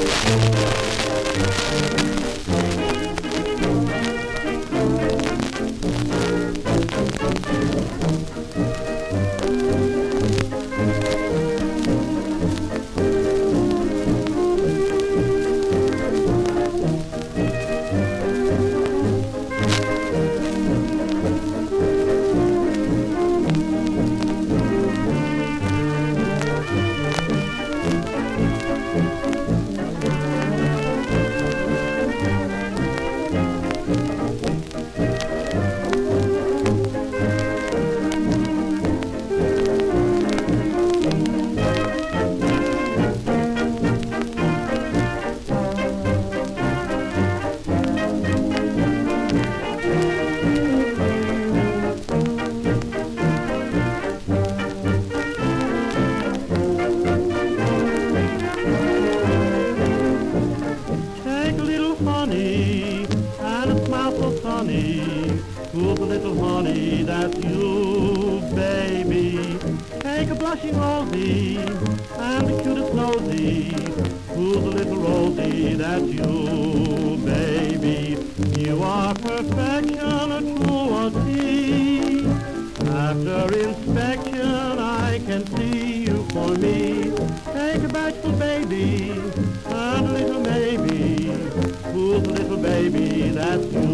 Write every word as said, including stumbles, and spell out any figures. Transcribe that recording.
Honey, and a smile so sunny. Who's a little honey? That's you, baby. Take a blushing rosy and the cutest nosy. Who's a little rosy? That's you, baby. You are perfection, a truity. After inspection, I can see you for me. Take a bashful baby and a little maybe. Who's a little baby? That's you.